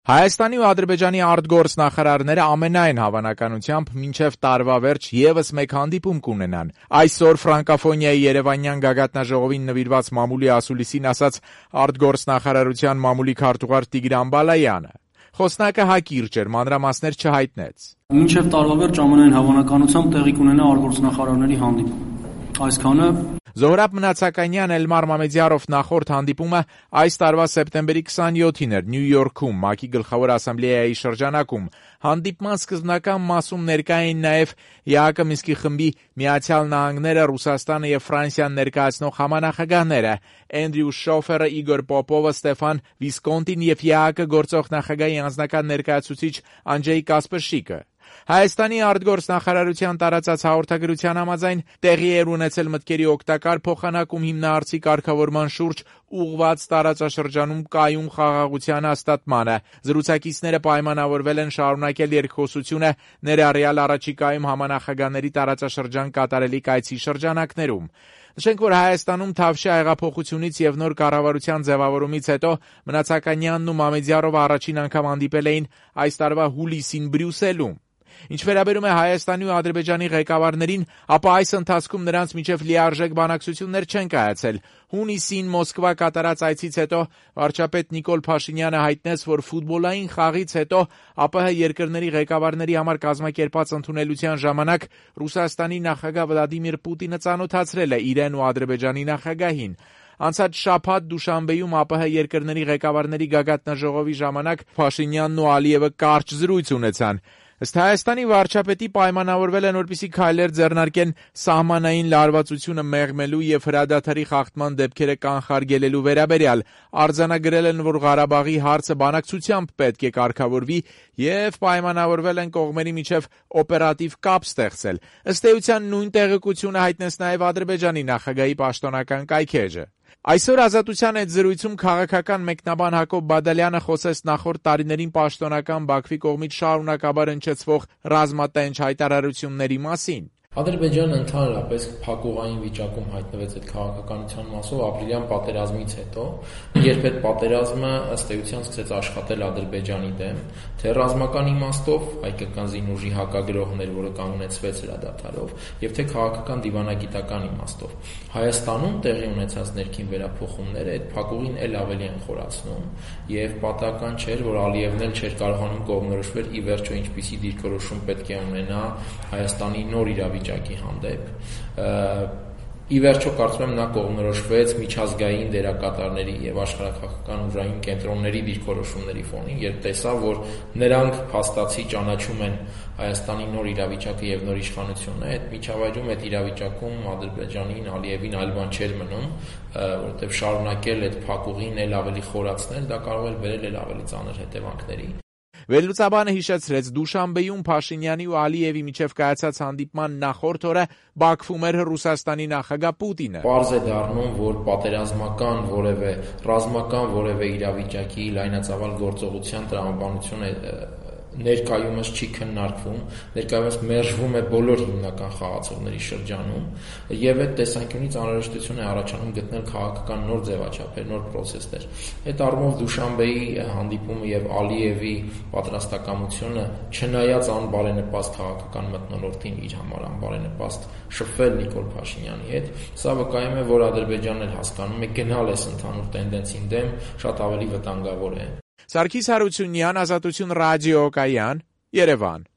Հայաստանի ու Ադրբեջանի արտգործնախարարները ամենայն հավանականությամբ մինչև տարվա վերջ ևս մեկ հանդիպում կունենան։ Այսօր Ֆրանկոֆոնիայի Երևանյան գագաթնաժողովին նվիրված մամուլի ասուլիսին ասաց արտգործնախարարության մամուլի քարտուղար Տիգրան Բալայանը։ Խոսնակը հակիրճ էր, մանրամասներ չհայտնեց։ Մինչև տարվա վերջ ամենայն հավանականությամբ տեղի կունենա արտգործնախարարների հանդիպում։ Այսքանը Զոհրաբ Մնացականյան, Էլմար Մամեդյարով նախորդ հանդիպումը այս տարվա սեպտեմբերի 27-ին էր Նյու Յորքում, ՄԱԿ-ի գլխավոր ասամբլեայի շրջանակում։ Հանդիպման սկզբնական մասում ներկա էին նաև ԵԱՀԿ Մինսկի խմբի Միացյալ Նահանգները, Ռուսաստանը եւ Ֆրանսիան ներկայացնող համանախագահները Էնդրյու Շոֆերը, Իգոր Պոպովը, Ստեֆան Վիսկոնտին եւ ԵԱՀԿ գործող նախագահի անձնական ներկայացուցիչ Անջեյ Կասպրշիկը։ Հայաստանի արտգործնախարարության տարածած հաղորդագրության համաձայն տեղի էր ունեցել մտքերի օգտակար փոխանակում հիմնահարցի կարգավորման շուրջ ուղղված տարածաշրջանում կայուն խաղաղության հաստատմանը։ Զրուցակիցները պայմանավորվել են շարունակել երկխոսությունը ներառյալ առաջիկայում համանախագահների տարածաշրջան կատարելիք այցի շրջանակներում։ Նշենք, որ Հայաստանում Թավշյա հեղափոխությունից եւ նոր կառավարության ձևավորումից հետո Մնացականյանն ու Մամեդյարովը առաջին անգամ հանդիպել էին այս տարվա հուլիսին Բրյուսելում։ Ինչ վերաբերում է Հայաստանի ու Ադրբեջանի ղեկավարներին, ապա այս ընթացքում նրանց միջև լիարժեք բանակցություններ չեն կայացել։ Հունիսին Մոսկվա կատարած այցից հետո վարչապետ Նիկոլ Փաշինյանը հայտնեց, որ ֆուտբոլային խաղից հետո ԱՊՀ երկրների ղեկավարների համար կազմակերպած ընդունելության ժամանակ Ռուսաստանի նախագահ Վլադիմիր Պուտինը ծանոթացրել է իրեն ու Ադրբեջանի նախագահին։ Անցած շաբաթ Դուշանբեում ԱՊՀ երկրների ղեկավարների գագաթնաժողովի ժամանակ Փաշինյանն ու Ալիևը կարճ զրույց ունեցան։ Ըստ Հայաստանի վարչապետի պայմանավորվել են, որպեսզի քայլեր ձեռնարկեն սահմանային լարվածությունը մեղմելու եւ հրադադարի խախտման դեպքերը կանխարգելելու վերաբերյալ։ Արձանագրել են, որ Ղարաբաղի հարցը բանակցությամբ պետք է կարգավորվի եւ պայմանավորվել են կողմերի միջև օպերատիվ կապ ստեղծել։ Ըստ էության նույն տեղեկությունը հայտնեց նաեւ Ադրբեջանի նախագահի պաշտոնական կայքէջը։ Այսօր Ազատության այդ զրույցում քաղաքական մեկնաբան Հակոբ Բադալյանը խոսեց նախորդ տարիներին պաշտոնական Բաքվի կողմից շարունակաբար հնչեցվող ռազմատենչ հայտարարությունների մասին։ Ադրբեջանը ընդհանրապես փակուղային վիճակում հայտնվեց այդ քաղաքականության մասով ապրիլյան պատերազմից հետո, երբ այդ պատերազմը ըստ էության սկսեց աշխատել Ադրբեջանի դեմ, թե ռազմական իմաստով հայկական զինուժի հակագրողներ, որը կանգնեցվեց հրադադարով, եւ թե քաղաքական դիվանագիտական իմաստով։ Հայաստանում տեղի ունեցած ներքին վերափոխումները այդ փակուղին էլ ավելի են խորացնում, եւ պատահական չէր, որ Ալիևն էլ չէր կարողանում կողմնորոշվել ի վերջո ինչպիսի դիրքորոշում պետք է ունենա Հայաստանի նոր իրավիճակի հանդեպ։ Ի վերջո կարծում եմ նա կողմնորոշվեց միջազգային դերակատարների եւ աշխարհակաղակական ուժային կենտրոնների դիրքորոշումների ֆոնին, երբ տեսավ, որ նրանք փաստացի ճանաչում են Հայաստանի նոր իրավիճակը եւ նոր իշխանությունը, այդ միջավայրում այդ իրավիճակում Ադրբեջանին, Ալիևին այլ բան չէր մնում, որովհետեւ շարունակել այդ փակուղին էլ ավելի խորացնել, դա կարող էր բերել էլ ավելի ծանր հետևանքների։ Վերլուծաբանը հիշեցրեց Դուշանբեում Փաշինյանի ու Ալիևի միջև կայացած հանդիպման նախորդ օրը Բաքվում էր Ռուսաստանի նախագահ Պուտինը։ Պարզ է դառնում, որ պատերազմական որևէ ռազմական որևէ իրավիճակի լայնածավալ գործողության տրամաբանությունը ներկայումս չի քննարկվում, ներկայումս մերժվում է բոլոր հիմնական խաղացողների շրջանում եւ այդ տեսանկյունից անհրաժեշտություն է առաջանում գտնել քաղաքական նոր ձևաչափեր, նոր պրոցեսներ։ Այդ առումով Դուշանբեի հանդիպումը եւ Ալիևի պատրաստակամությունը, չնայած անբարենպաստ քաղաքական մթնոլորտին իր համար անբարենպաստ շփվել Նիկոլ Փաշինյանի հետ, սա վկայում է, որ Ադրբեջանն էլ հասկանում է գնալ այս ընդհանուր տենդենսին դեմ շատ ավելի վտանգավոր է։ Սարգիս Հարությունյան, Ազատություն ռադիոկայան, Երևան։